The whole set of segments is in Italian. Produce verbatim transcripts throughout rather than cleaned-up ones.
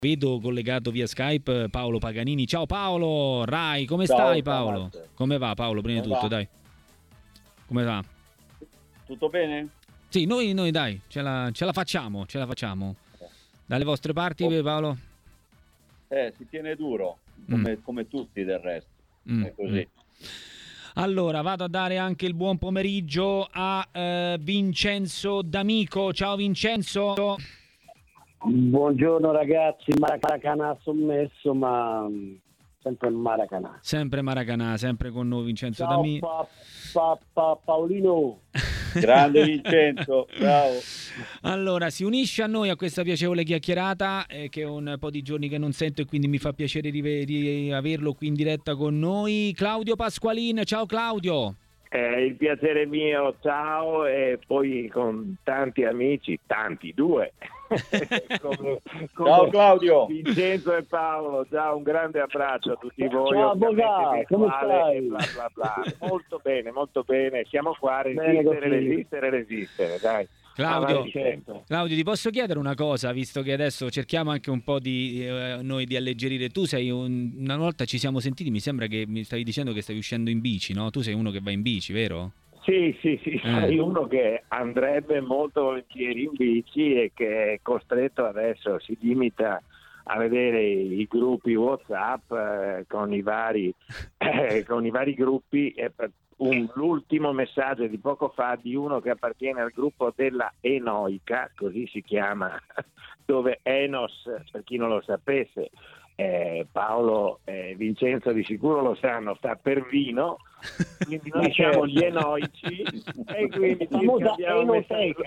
Vedo collegato via Skype Paolo Paganini. Ciao Paolo, Rai, come Ciao, stai Paolo? ciao. Come va Paolo, prima di Come tutto, va? dai. Come va? Tutto bene? Sì, noi, noi dai, ce la, ce la facciamo, ce la facciamo. Dalle vostre parti, Oh. Paolo? Eh, si tiene duro, come, mm. come tutti del resto. Mm. È così. Mm. Allora, vado a dare anche il buon pomeriggio a eh, Vincenzo D'Amico. Ciao Vincenzo. Buongiorno ragazzi, Maracanã sommesso, ma sempre Maracanã. Sempre Maracanã, sempre con noi Vincenzo Ciao, D'Amico. Pa, pa, pa, Paolino. Grande Vincenzo, bravo. Allora, si unisce a noi a questa piacevole chiacchierata eh, che è un po' di giorni che non sento e quindi mi fa piacere di, di averlo qui in diretta con noi. Claudio Pasqualin, ciao Claudio. Eh, il piacere mio, ciao, e poi con tanti amici, tanti, due. come, come ciao Claudio. Vincenzo e Paolo, ciao, un grande abbraccio a tutti voi. Ciao Boga, come stai? Bla bla bla. Molto bene, molto bene, siamo qua a resistere, resistere, resistere, dai. Claudio, Claudio, ti posso chiedere una cosa, visto che adesso cerchiamo anche un po' di eh, noi di alleggerire. Tu sei un, una volta ci siamo sentiti, mi sembra che mi stavi dicendo che stavi uscendo in bici, no? Tu sei uno che va in bici, vero? Sì, sì, sì, eh. sei uno che andrebbe molto volentieri in bici e che è costretto adesso, si limita a vedere i gruppi WhatsApp eh, con i vari eh, con i vari gruppi e per Un, l'ultimo messaggio di poco fa di uno che appartiene al gruppo della Enoica, così si chiama, dove Enos, per chi non lo sapesse, eh, Paolo e Vincenzo di sicuro lo sanno, sta per vino, quindi noi siamo gli Enoici e quindi ci scambiamo messaggi.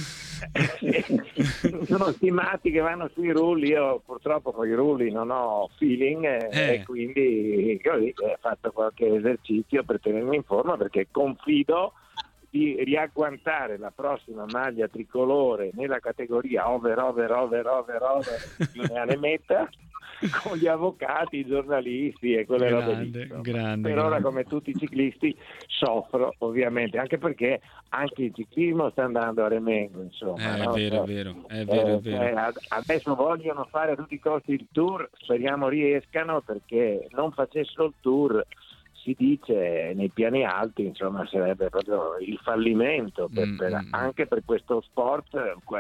Sono stimati che vanno sui rulli, io purtroppo con i rulli non ho feeling eh, eh. e quindi così ho fatto qualche esercizio per tenermi in forma, perché confido di riagguantare la prossima maglia tricolore nella categoria over over over over over Giuliane Metta con gli avvocati, i giornalisti e quelle grande, robe lì. grande, per ora, grande. come tutti i ciclisti, soffro ovviamente, anche perché anche il ciclismo sta andando a remengo, insomma. Eh, no? È vero, è vero, è vero, è vero. Eh, adesso vogliono fare a tutti i costi il tour, speriamo riescano, perché non facessero il tour, si dice nei piani alti, insomma, sarebbe proprio il fallimento per, mm, per, mm. anche per questo sport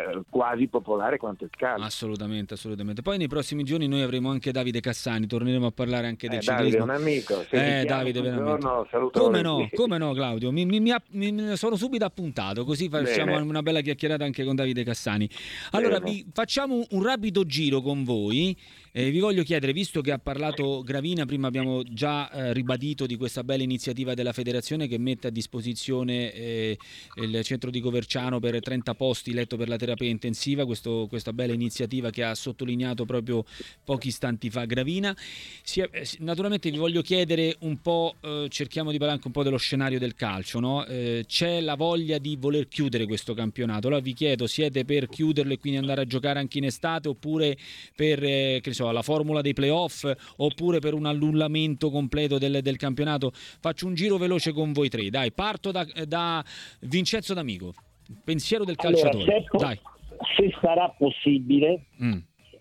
quasi popolare quanto il calcio. Assolutamente, assolutamente. Poi nei prossimi giorni noi avremo anche Davide Cassani, torneremo a parlare anche del eh, ciclismo. Davide è un amico, se eh, Davide, veramente. Giorno, come no, come no Claudio, mi, mi, mi, mi sono subito appuntato, così facciamo Bene. una bella chiacchierata anche con Davide Cassani. Allora, vi facciamo un rapido giro con voi. Eh, vi voglio chiedere, visto che ha parlato Gravina, prima abbiamo già eh, ribadito di questa bella iniziativa della federazione che mette a disposizione eh, il centro di Coverciano per trenta posti letto per la terapia intensiva, questo, questa bella iniziativa che ha sottolineato proprio pochi istanti fa Gravina. Si è, eh, naturalmente vi voglio chiedere un po', eh, cerchiamo di parlare anche un po' dello scenario del calcio, no? Eh, c'è la voglia di voler chiudere questo campionato, allora vi chiedo, siete per chiuderlo e quindi andare a giocare anche in estate, oppure per eh, che so, la formula dei playoff, oppure per un annullamento completo del, del campionato? Faccio un giro veloce con voi tre, dai, parto da, da Vincenzo D'Amico, pensiero del calciatore. Allora, se, dai. se sarà possibile, mm.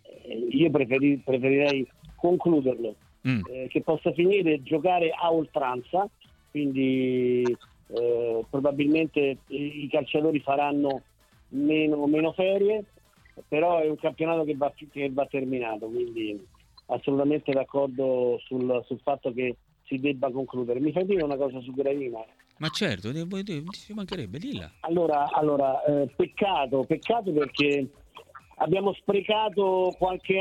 io preferi, preferirei concluderlo, mm. eh, che possa finire giocare a oltranza, quindi eh, probabilmente i calciatori faranno meno, meno ferie, però è un campionato che va, che va terminato, quindi assolutamente d'accordo sul, sul fatto che si debba concludere. Mi fai dire una cosa su Gravina? Ma certo, ci mancherebbe, dilla. Allora, allora eh, peccato, peccato perché abbiamo sprecato qualche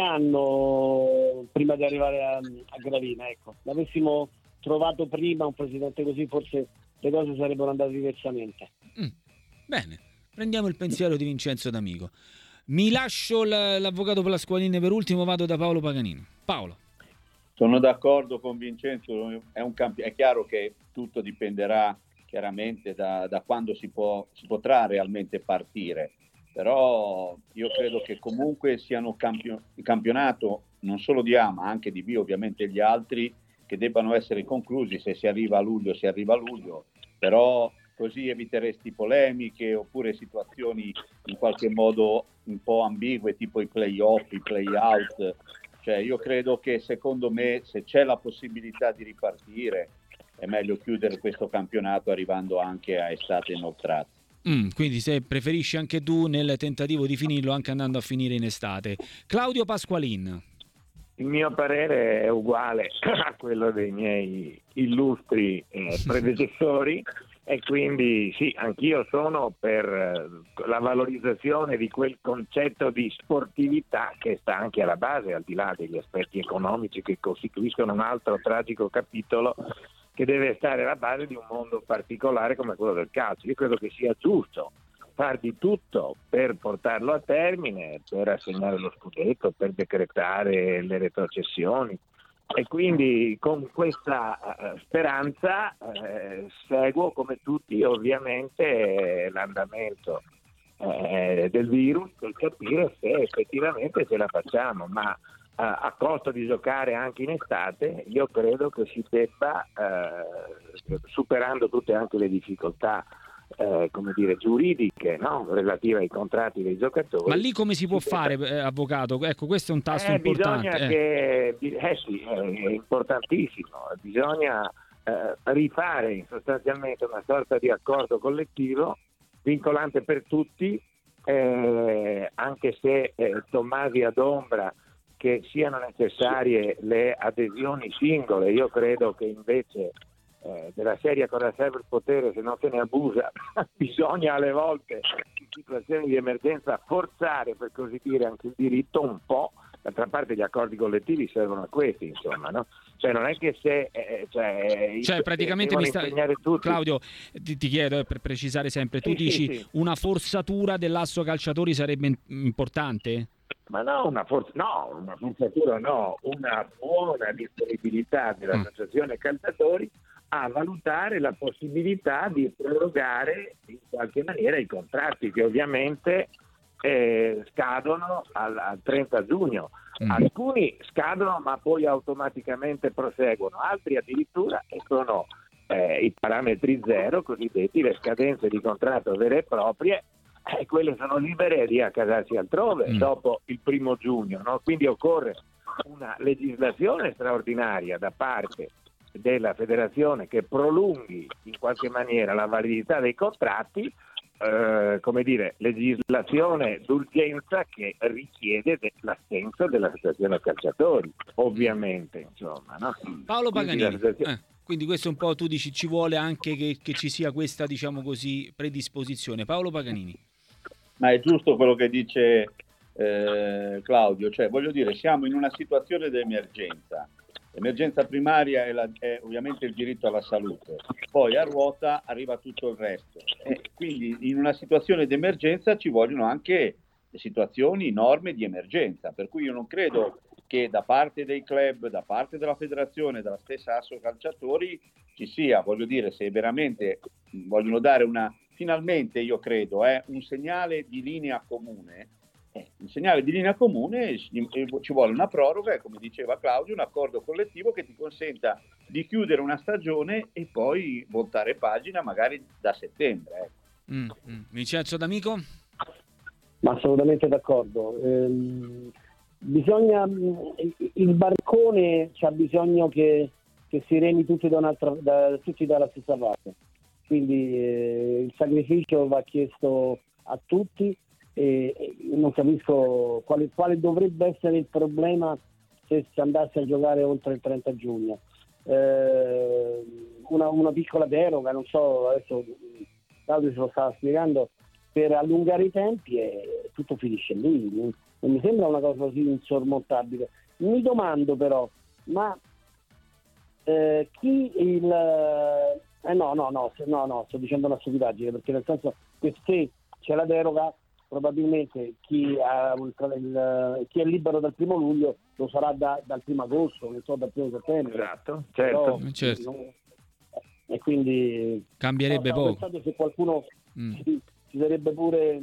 anno prima di arrivare a, a Gravina, ecco. L'avessimo trovato prima un presidente così, forse le cose sarebbero andate diversamente. Mm. Bene, prendiamo il pensiero di Vincenzo D'Amico. Mi lascio l'avvocato Pasqualini per ultimo, vado da Paolo Paganini. Paolo. Sono d'accordo con Vincenzo, è, un campi- è chiaro che tutto dipenderà chiaramente da, da quando si, può, si potrà realmente partire, però io credo che comunque siano campio- il campionato non solo di A ma anche di B, ovviamente gli altri, che debbano essere conclusi. Se si arriva a luglio si arriva a luglio, però così eviteresti polemiche oppure situazioni in qualche modo un po' ambigue, tipo i play-off, i play-out. Cioè, io credo che, secondo me, se c'è la possibilità di ripartire, è meglio chiudere questo campionato arrivando anche a estate inoltrata. Mm, quindi se preferisci anche tu nel tentativo di finirlo anche andando a finire in estate. Claudio Pasqualin. Il mio parere è uguale a quello dei miei illustri eh, predecessori e quindi sì, anch'io sono per eh, la valorizzazione di quel concetto di sportività che sta anche alla base, al di là degli aspetti economici che costituiscono un altro tragico capitolo che deve stare alla base di un mondo particolare come quello del calcio. Io credo che sia giusto far di tutto per portarlo a termine, per assegnare lo scudetto, per decretare le retrocessioni e quindi con questa uh, speranza uh, seguo come tutti ovviamente l'andamento uh, del virus per capire se effettivamente ce la facciamo, ma uh, a costo di giocare anche in estate io credo che si debba, uh, superando tutte anche le difficoltà Eh, come dire giuridiche, no? Relative ai contratti dei giocatori. Ma lì come si può si fare, eh, avvocato? Ecco, questo è un tasto eh, importante. Bisogna eh. che eh sì, è importantissimo. Bisogna eh, rifare sostanzialmente una sorta di accordo collettivo vincolante per tutti, eh, anche se eh, Tommasi adombra che siano necessarie le adesioni singole. Io credo che invece Eh, della serie cosa serve il potere se non se ne abusa, bisogna alle volte in situazioni di emergenza forzare, per così dire, anche il diritto un po'. D'altra parte gli accordi collettivi servono a questi, insomma, no? Cioè non è che se eh, cioè, cioè praticamente mi sta tutti. Claudio, ti, ti chiedo eh, per precisare sempre, tu sì, dici sì, sì. Una forzatura dell'asso calciatori sarebbe importante? Ma no, una forza, no, una forzatura no, una buona disponibilità dell'associazione calciatori a valutare la possibilità di prorogare in qualche maniera i contratti che ovviamente eh, scadono al, al trenta giugno. Mm. Alcuni scadono ma poi automaticamente proseguono, altri addirittura e sono eh, i parametri zero, cosiddetti le scadenze di contratto vere e proprie, e eh, quelle sono libere di accasarsi altrove mm. dopo il primo giugno, no? Quindi occorre una legislazione straordinaria da parte della federazione che prolunghi in qualche maniera la validità dei contratti, eh, come dire, legislazione d'urgenza che richiede de- l'assenso dell'associazione calciatori, ovviamente, insomma, no? Paolo Paganini, quindi, eh, quindi questo un po' tu dici ci vuole anche che, che ci sia questa, diciamo così, predisposizione. Paolo Paganini. Ma è giusto quello che dice eh, Claudio, cioè voglio dire, siamo in una situazione di emergenza. L'emergenza primaria è, la, è ovviamente il diritto alla salute, poi a ruota arriva tutto il resto. E quindi in una situazione di emergenza ci vogliono anche situazioni, norme di emergenza, per cui io non credo che da parte dei club, da parte della federazione, della stessa Asso Calciatori ci sia, voglio dire, se veramente vogliono dare una, finalmente io credo, eh, un segnale di linea comune. Eh, un segnale di linea comune, ci vuole una proroga e, come diceva Claudio, un accordo collettivo che ti consenta di chiudere una stagione e poi voltare pagina magari da settembre. Ecco. Mm, mm. Vincenzo D'Amico? Ma assolutamente d'accordo. Eh, bisogna, il barcone c'ha bisogno che, che si remi tutti, da un'altra, da, tutti dalla stessa parte, quindi eh, il sacrificio va chiesto a tutti. E non capisco quale, quale dovrebbe essere il problema se si andasse a giocare oltre il trenta giugno. Eh, una, una piccola deroga, non so, adesso Claudio ce lo stava spiegando, per allungare i tempi e tutto finisce lì. Non, non mi sembra una cosa così insormontabile. Mi domando però, ma eh, chi il... Eh no, no, no, no, no, sto dicendo una stupidaggine, perché nel senso che se c'è la deroga probabilmente chi, ha il, il, chi è libero dal primo luglio lo sarà da, dal primo agosto, non so, dal primo settembre. Esatto, certo. Però, certo. Non, e quindi cambierebbe no, poco. Pensate se qualcuno mm. si, si sarebbe pure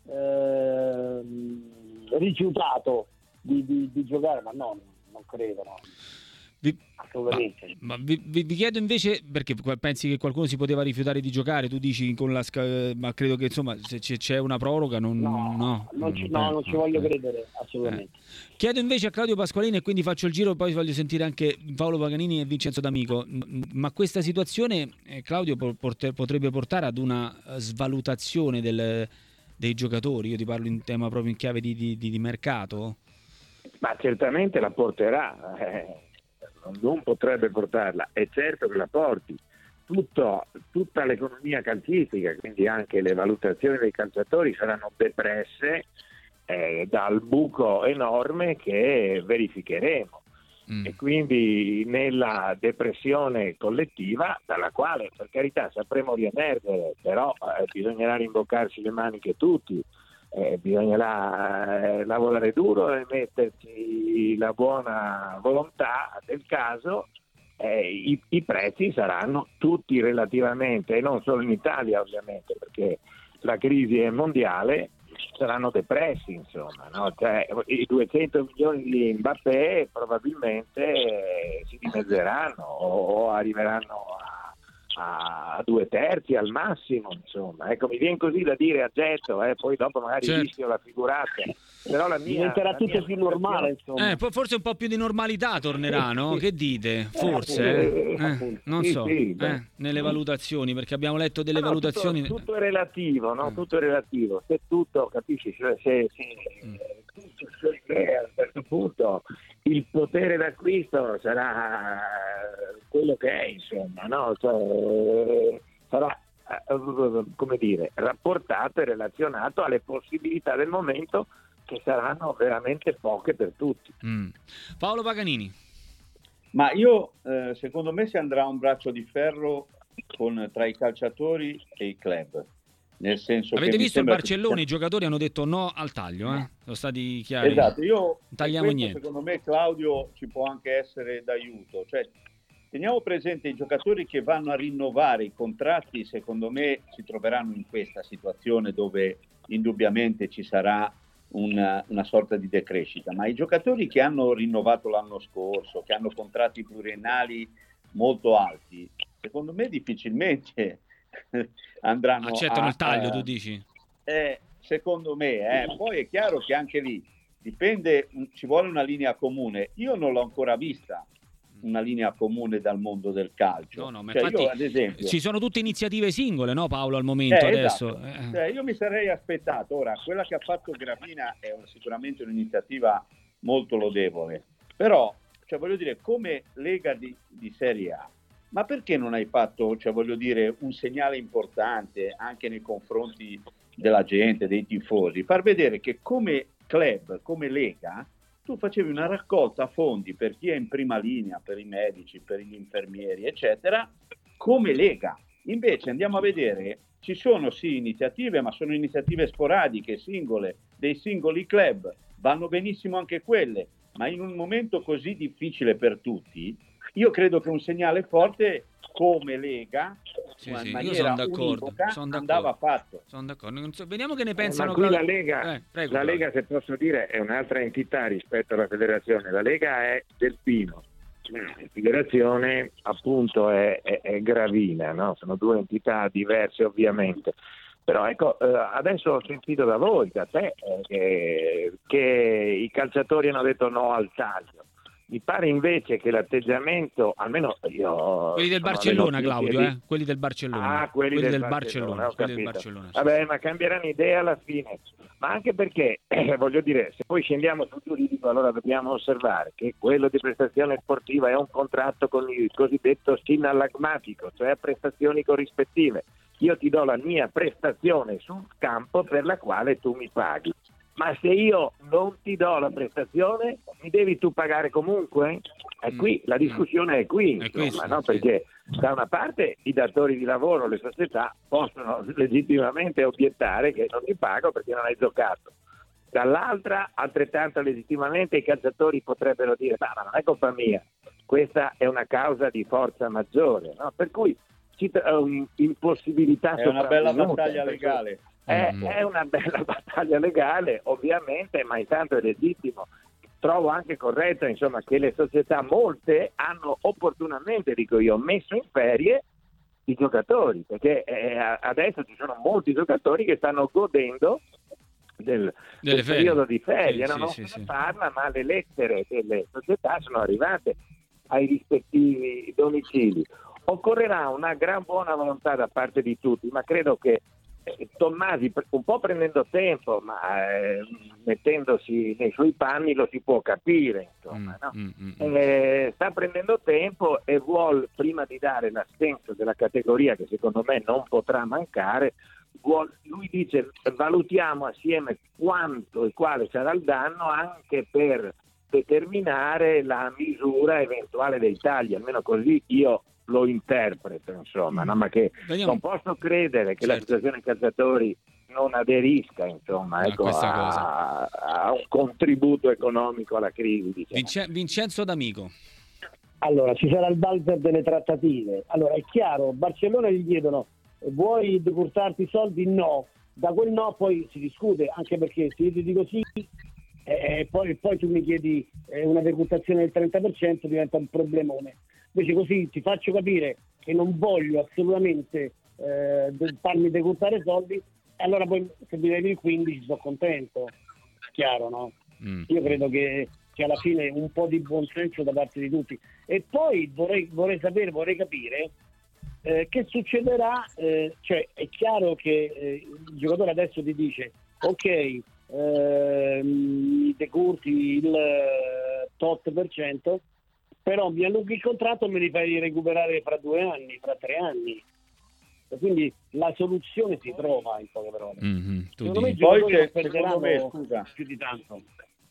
eh, rifiutato di, di, di giocare, ma no, non credo, no. Vi... Assolutamente. Ma, ma vi, vi, vi chiedo invece, perché pensi che qualcuno si poteva rifiutare di giocare? Tu dici con la sca... ma credo che insomma se c'è una proroga non no, no, non, ci, no, non ci voglio eh. credere assolutamente. Eh. Chiedo invece a Claudio Pasqualini, e quindi faccio il giro, poi voglio sentire anche Paolo Paganini e Vincenzo D'Amico. Ma questa situazione, eh, Claudio, porter, potrebbe portare ad una svalutazione del, dei giocatori? Io ti parlo in tema proprio in chiave di, di, di mercato. Ma certamente la porterà, eh, non potrebbe portarla, è certo che la porti. Tutto, tutta l'economia calcistica, quindi anche le valutazioni dei calciatori saranno depresse eh, dal buco enorme che verificheremo. Mm. E quindi nella depressione collettiva, dalla quale per carità sapremo riemergere, però eh, bisognerà rimboccarsi le maniche tutti. Eh, bisognerà eh, lavorare duro e metterci la buona volontà del caso. Eh, i, i prezzi saranno tutti relativamente, e non solo in Italia ovviamente, perché la crisi è mondiale, saranno depressi, insomma, no? Cioè, i duecento milioni di Mbappé probabilmente eh, si dimezzeranno o, o arriveranno a a due terzi al massimo, insomma. Ecco, mi viene così da dire a getto, eh, poi dopo magari certo. rischio la figurata, però la mia diventerà tutto mia più normale, insomma. Eh, forse un po' più di normalità tornerà, no? Che dite? Forse, eh, eh, non so, sì, sì, eh, nelle valutazioni, perché abbiamo letto delle no, valutazioni. Tutto, tutto è relativo, no? Eh. Tutto è relativo. Se tutto, capisci, se, se, se mm. tutto se, a un certo punto il potere d'acquisto sarà quello che è, insomma, no? Cioè, sarà, come dire, rapportato e relazionato alle possibilità del momento, che saranno veramente poche per tutti. Mm. Paolo Paganini. Ma io, eh, secondo me, si andrà a un braccio di ferro con, tra i calciatori e i club. Nel senso Avete che visto il Barcellona? Che... I giocatori hanno detto no al taglio, eh? Sono stati chiari. Esatto, io non tagliamo questo, niente. Secondo me Claudio ci può anche essere d'aiuto. Cioè, teniamo presente i giocatori che vanno a rinnovare i contratti, secondo me si troveranno in questa situazione dove indubbiamente ci sarà una, una sorta di decrescita, ma i giocatori che hanno rinnovato l'anno scorso, che hanno contratti pluriennali molto alti, secondo me difficilmente andranno accettano a, il taglio, a, tu dici? Eh, secondo me, eh. Poi è chiaro che anche lì dipende, ci vuole una linea comune. Io non l'ho ancora vista una linea comune dal mondo del calcio. No, no, ma cioè, infatti io, ad esempio, ci sono tutte iniziative singole, no Paolo, al momento eh, adesso. Esatto. Eh. Cioè, io mi sarei aspettato, ora, quella che ha fatto Gravina è un, sicuramente un'iniziativa molto lodevole, però, cioè, voglio dire, come Lega di, di Serie A, ma perché non hai fatto, cioè, voglio dire, un segnale importante anche nei confronti della gente, dei tifosi, far vedere che come club, come Lega, tu facevi una raccolta fondi per chi è in prima linea, per i medici, per gli infermieri, eccetera, come Lega. Invece andiamo a vedere, ci sono sì iniziative, ma sono iniziative sporadiche, singole, dei singoli club, vanno benissimo anche quelle, ma in un momento così difficile per tutti, io credo che un segnale forte come Lega, sì, in sì, maniera io sono d'accordo, univoca, sono d'accordo, andava fatto. Sono d'accordo. So, vediamo che ne pensano. Eh, ma qui la Lega, eh, prego, la Lega, se posso dire, è un'altra entità rispetto alla federazione. La Lega è del Pino, la federazione appunto è, è, è Gravina, no? Sono due entità diverse ovviamente. Però ecco, eh, adesso ho sentito da voi, da te, eh, che, che i calciatori hanno detto no al taglio. Mi pare invece che l'atteggiamento, almeno io... Quelli del Barcellona, Claudio, di... eh? Quelli del Barcellona. Ah, quelli, quelli del, del Barcellona. Barcellona quelli del Barcellona sì. Vabbè, ma cambieranno idea alla fine. Ma anche perché, eh, voglio dire, se poi scendiamo sul giuridico, allora dobbiamo osservare che quello di prestazione sportiva è un contratto con il cosiddetto sinallagmatico, cioè a prestazioni corrispettive. Io ti do la mia prestazione sul campo per la quale tu mi paghi. Ma se io non ti do la prestazione, mi devi tu pagare comunque? È qui, la discussione è qui, insomma, è questo, no? Sì. Perché da una parte i datori di lavoro, le società, possono legittimamente obiettare che non ti pago perché non hai giocato. Dall'altra, altrettanto legittimamente, i calciatori potrebbero dire ma non è colpa mia, questa è una causa di forza maggiore, no? Per cui ci tra- un'impossibilità è una bella battaglia legale. È, è una bella battaglia legale, ovviamente, ma intanto è legittimo trovo anche corretto, insomma, che le società, molte, hanno opportunamente, dico io, messo in ferie i giocatori, perché eh, adesso ci sono molti giocatori che stanno godendo del, del periodo di ferie, sì, no? Non sì, se sì, ne sì. parla, ma le lettere delle società sono arrivate ai rispettivi domicili. Occorrerà una gran buona volontà da parte di tutti, ma credo che eh, Tommasi, un po' prendendo tempo, ma eh, mettendosi nei suoi panni, lo si può capire, insomma, mm, no? mm, mm. Eh, sta prendendo tempo e vuol, prima di dare l'assenso della categoria, che secondo me non potrà mancare, vuol, lui dice valutiamo assieme quanto e quale sarà il danno, anche per determinare la misura eventuale dei tagli, almeno così io lo interpreto, insomma, no? Ma che Vediamo. non posso credere che Certo. l'associazione calciatori non aderisca, insomma, ecco, a questa a, cosa. a un contributo economico alla crisi, diciamo. Vince- Vincenzo D'Amico. Allora, ci sarà il valzer delle trattative. Allora, è chiaro, Barcellona gli chiedono vuoi decurtarti i soldi? No. Da quel no poi si discute, anche perché se io ti dico sì e eh, poi, poi tu mi chiedi eh, una decurtazione del trenta per cento, diventa un problemone. Invece così ti faccio capire che non voglio assolutamente eh, farmi decurtare soldi, e allora poi se mi levi il quindici sono contento. Chiaro, no? Mm. Io credo che, che alla fine un po' di buonsenso da parte di tutti. E poi vorrei, vorrei sapere, vorrei capire eh, che succederà, eh, cioè è chiaro che eh, il giocatore adesso ti dice ok, eh, mi decurti il eh, tot per cento, però mi allunghi il contratto e me li fai recuperare fra due anni, fra tre anni. E quindi la soluzione si trova, in poche parole. Mm-hmm, secondo me i poi giocatori non perderanno me, scusa. più di tanto.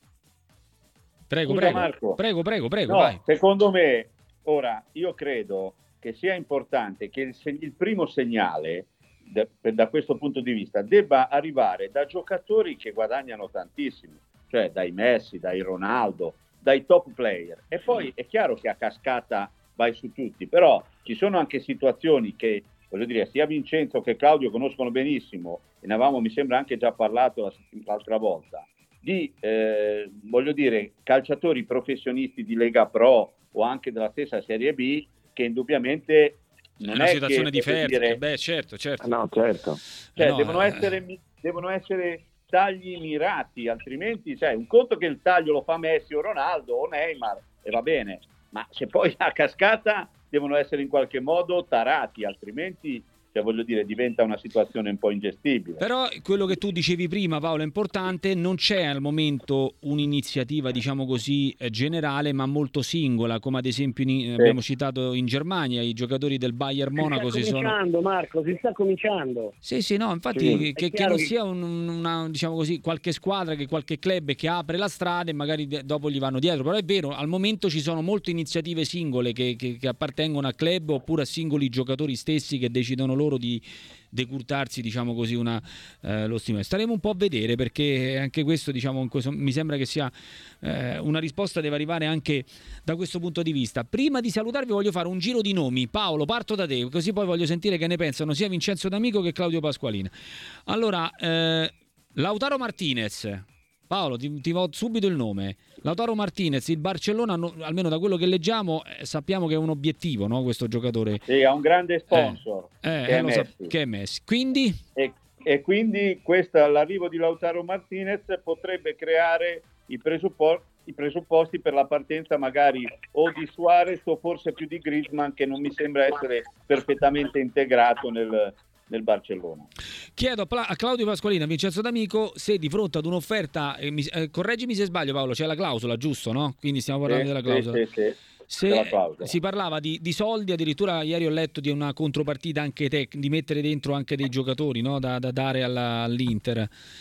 Prego, scusa, prego, Marco. prego, prego, prego, no, vai. Secondo me, ora, io credo che sia importante che il, il primo segnale, da, da questo punto di vista, debba arrivare da giocatori che guadagnano tantissimo, cioè dai Messi, dai Ronaldo, dai top player. E poi è chiaro che a cascata vai su tutti, però ci sono anche situazioni che, voglio dire, sia Vincenzo che Claudio conoscono benissimo, e ne avevamo, mi sembra, anche già parlato l'altra volta, di, eh, voglio dire, calciatori professionisti di Lega Pro o anche della stessa Serie B, che indubbiamente non è una situazione che, di ferro, dire, beh, certo, certo. No, certo. Cioè, eh no, devono, eh... essere, devono essere tagli mirati, altrimenti, cioè, un conto che il taglio lo fa Messi o Ronaldo o Neymar, e va bene, ma se poi a cascata devono essere in qualche modo tarati, altrimenti, cioè, voglio dire, diventa una situazione un po' ingestibile. Però quello che tu dicevi prima, Paolo, è importante, non c'è al momento un'iniziativa, diciamo così, generale, ma molto singola, come ad esempio in, sì. abbiamo citato in Germania, i giocatori del Bayern Monaco si, si sta cominciando, sono... Marco, si sta cominciando. Sì, sì, no, infatti sì. che, che non sia un, una, diciamo così, qualche squadra, che qualche club che apre la strada e magari de- dopo gli vanno dietro, però è vero, al momento ci sono molte iniziative singole che, che, che appartengono a club oppure a singoli giocatori stessi che decidono loro di decurtarsi, diciamo così, una, eh, lo stipendio. Staremo un po' a vedere, perché anche questo, diciamo, in questo, mi sembra che sia eh, una risposta deve arrivare anche da questo punto di vista. Prima di salutarvi voglio fare un giro di nomi. Paolo, parto da te, così poi voglio sentire che ne pensano sia Vincenzo D'Amico che Claudio Pasqualina. Allora, eh, Lautaro Martinez. Paolo, ti, ti do subito il nome. Lautaro Martinez, il Barcellona, no, almeno da quello che leggiamo, eh, sappiamo che è un obiettivo, no, questo giocatore. Sì, ha un grande sponsor, eh, eh, che, eh, è lo Messi. Sa- che è Messi. Quindi? E, e quindi questa, l'arrivo di Lautaro Martinez potrebbe creare i presupposti, i presupposti per la partenza magari o di Suarez o forse più di Griezmann, che non mi sembra essere perfettamente integrato nel... nel Barcellona. Chiedo a Claudio Pasqualina, a Vincenzo D'Amico, se di fronte ad un'offerta, eh, mi, eh, correggimi se sbaglio Paolo, c'è la clausola, giusto, no? Quindi stiamo parlando sì, della clausola. Sì, sì, sì. Se si parlava di, di soldi, addirittura ieri ho letto di una contropartita anche tec- di mettere dentro anche dei giocatori, no? da, da dare alla, all'Inter.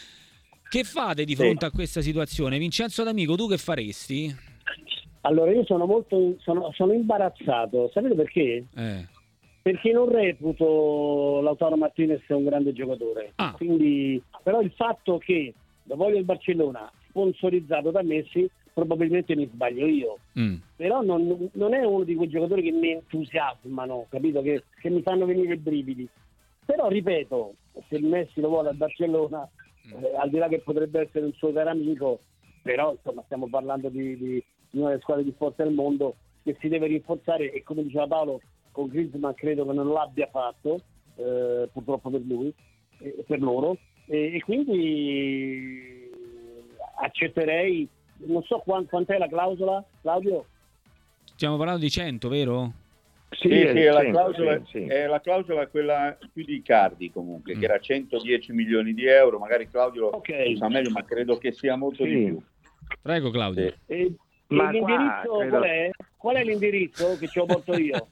Che fate di fronte sì. a questa situazione? Vincenzo D'Amico, tu che faresti? Allora, io sono molto sono, sono imbarazzato, sapete perché? Eh. Perché non reputo Lautaro Martinez un grande giocatore. Ah. Quindi, però il fatto che lo voglio il Barcellona sponsorizzato da Messi, probabilmente mi sbaglio io. Mm. Però non, non è uno di quei giocatori che mi entusiasmano, capito? Che, che mi fanno venire i brividi. Però ripeto, se Messi lo vuole al Barcellona, mm. eh, al di là che potrebbe essere un suo caro amico, però insomma stiamo parlando di, di, di una delle squadre più forti del mondo che si deve rinforzare, e come diceva Paolo, con Griezmann credo che non l'abbia fatto, eh, purtroppo per lui e per loro, e, e quindi accetterei, non so quant, quant'è la clausola, Claudio? Stiamo parlando di cento, vero? Sì, sì, sì, la, clausola, sì, sì. È la clausola quella più di Icardi comunque, mm. che era centodieci milioni di euro, magari Claudio okay. lo sa meglio, ma credo che sia molto sì. di più. Prego Claudio. Sì. E, ma e l'indirizzo qua, credo... qual è? Qual è l'indirizzo che ci ho portato io?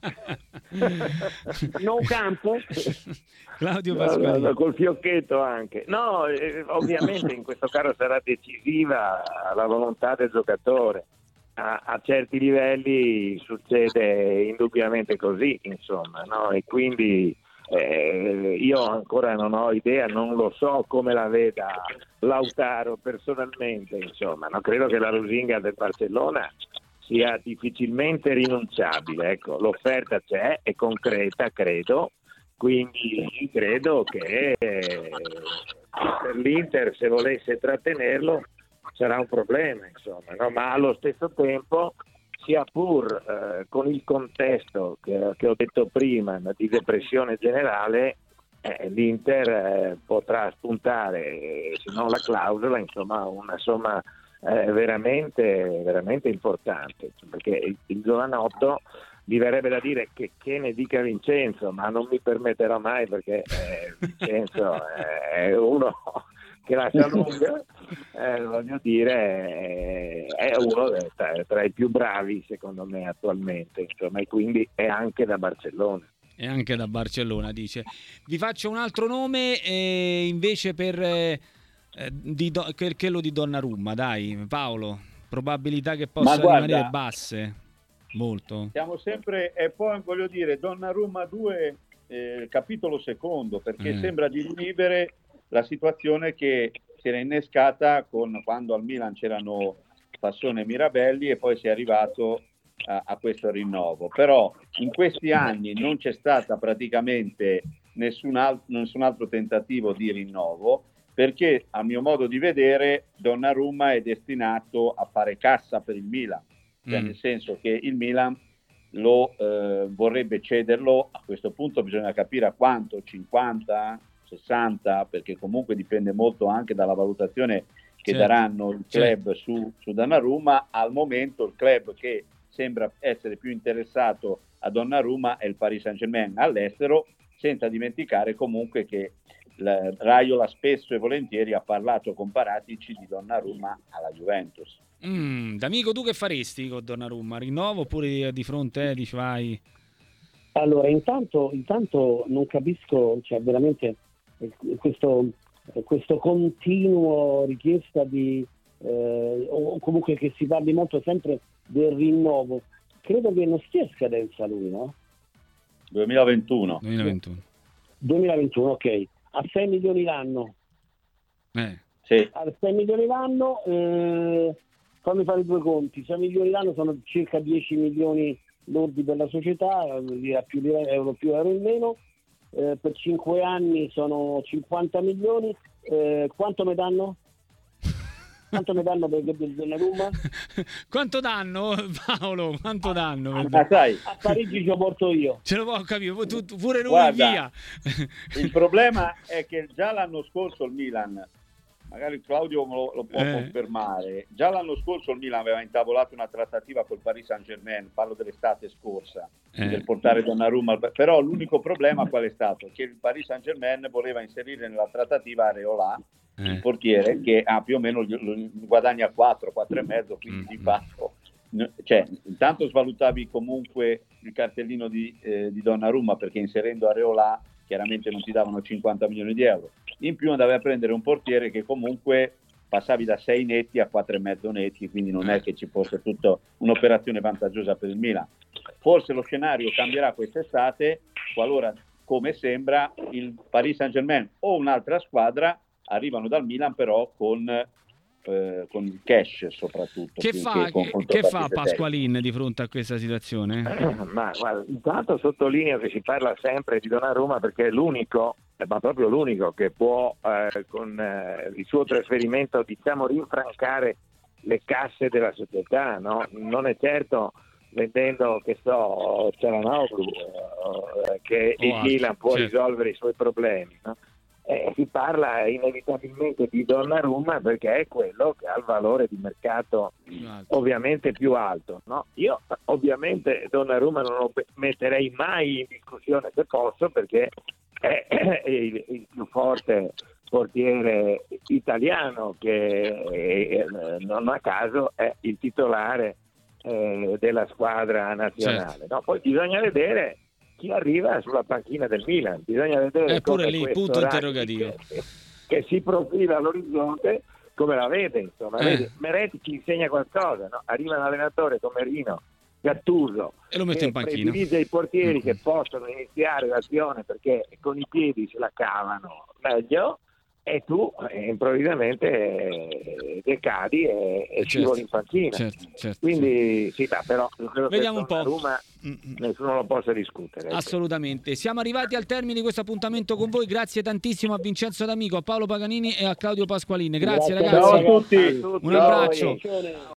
Non campo? Claudio Pasqualini. No, no, col fiocchetto anche. No, eh, ovviamente in questo caso sarà decisiva la volontà del giocatore. A, a certi livelli succede indubbiamente così, insomma, no? E quindi eh, io ancora non ho idea, non lo so come la veda Lautaro personalmente, insomma, no? Credo che la lusinga del Barcellona sia difficilmente rinunciabile, ecco, l'offerta c'è, è concreta, credo, quindi credo che eh, per l'Inter, se volesse trattenerlo, sarà un problema, insomma, no? Ma allo stesso tempo, sia pur eh, con il contesto che, che ho detto prima di depressione generale, eh, l'Inter eh, potrà spuntare, eh, se non la clausola, insomma, una somma eh, veramente, veramente importante, perché il, il giovanotto mi verrebbe da dire che, che ne dica Vincenzo, ma non mi permetterò mai, perché eh, Vincenzo è uno che lascia lunga, eh, voglio dire, è uno tra, tra i più bravi secondo me attualmente, insomma, e quindi è anche da Barcellona. E anche da Barcellona, dice. Vi faccio un altro nome eh, invece per eh, di do, che, quello di Donnarumma, dai Paolo, probabilità che possa guarda, rimanere basse, molto. Siamo sempre, e poi voglio dire, Donnarumma due, eh, capitolo secondo, perché eh. sembra di rivivere la situazione che si era innescata con quando al Milan c'erano Passone e Mirabelli e poi si è arrivato a, a questo rinnovo. Però in questi anni non c'è stata praticamente nessun, al- nessun altro tentativo di rinnovo, perché a mio modo di vedere Donnarumma è destinato a fare cassa per il Milan, cioè mm. nel senso che il Milan lo eh, vorrebbe cederlo. A questo punto bisogna capire a quanto, cinquanta, sessanta, perché comunque dipende molto anche dalla valutazione che certo. daranno il club certo. su, su Donnarumma. Al momento il club che sembra essere più interessato a Donnarumma è il Paris Saint-Germain all'estero, senza dimenticare comunque che la Raiola spesso e volentieri ha parlato con Paratici di Donnarumma alla Juventus. Mm, D'Amico, tu che faresti con Donnarumma? Rinnovo oppure di fronte eh, dici vai? Allora, intanto, intanto non capisco, cioè veramente questo, questo continuo richiesta di eh, o comunque che si parli molto sempre del rinnovo. Credo che non stia a scadenza lui, no? duemilaventuno duemilaventuno duemilaventuno, ok. A sei milioni l'anno. Eh. Sì. A sei milioni l'anno, eh, fammi fare due conti. sei milioni l'anno sono circa dieci milioni lordi per la società, più euro più euro in meno. Eh, per cinque anni sono cinquanta milioni. Eh, quanto mi danno? Quanto mi danno per il Donnarumma? Quanto danno, Paolo? Quanto danno? A, a, a Parigi ci lo porto io. Ce lo può capire, tu, tu, pure lui. Guarda, via. Il problema è che già l'anno scorso il Milan, magari Claudio lo, lo può eh. confermare, già l'anno scorso il Milan aveva intavolato una trattativa col Paris Saint-Germain, parlo dell'estate scorsa, eh. per portare Donnarumma, però l'unico problema qual è stato? Che il Paris Saint-Germain voleva inserire nella trattativa Areola, eh. il portiere, che ha più o meno guadagna quattro, quattro e mezzo, quindi mm. di fatto, cioè, intanto svalutavi comunque il cartellino di, eh, di Donnarumma, perché inserendo Areola chiaramente non ti davano cinquanta milioni di euro. In più andavi a prendere un portiere che comunque passavi da sei netti a quattro e mezzo netti, quindi non è che ci fosse tutta un'operazione vantaggiosa per il Milan. Forse lo scenario cambierà quest'estate qualora, come sembra, il Paris Saint-Germain o un'altra squadra arrivano dal Milan però con, eh, con il cash soprattutto. Che fa, che, che fa Pasqualin di fronte a questa situazione? Ma guarda, intanto sottolineo che si parla sempre di Donnarumma perché è l'unico, ma proprio l'unico che può eh, con eh, il suo trasferimento diciamo rinfrancare le casse della società, no? Non è certo vendendo, che so, Çalhanoğlu, eh, che il Milan può certo. risolvere i suoi problemi, no? Eh, si parla inevitabilmente di Donnarumma perché è quello che ha il valore di mercato ovviamente più alto, no? Io ovviamente Donnarumma non lo metterei mai in discussione se posso, perché è, è il, il più forte portiere italiano che eh, non a caso è il titolare eh, della squadra nazionale, certo. no? Poi bisogna vedere chi arriva sulla panchina del Milan, bisogna vedere è pure lì punto interrogativo che, che si profila all'orizzonte, come la vede, insomma. Eh. Vedi, Meretti ci insegna qualcosa, no? Arriva un allenatore come Rino Gattuso e lo mette che in panchina, predilige i portieri mm-hmm. che possono iniziare l'azione perché con i piedi se la cavano meglio, e tu eh, improvvisamente eh, decadi e, e certo, scivoli in panchina. Certo, certo, Quindi sì, ma però credo vediamo un po'. Roma nessuno lo possa discutere. Assolutamente. Siamo arrivati al termine di questo appuntamento con voi. Grazie tantissimo a Vincenzo D'Amico, a Paolo Paganini e a Claudio Pasqualini. Grazie, Grazie ragazzi. Ciao a tutti. Un abbraccio.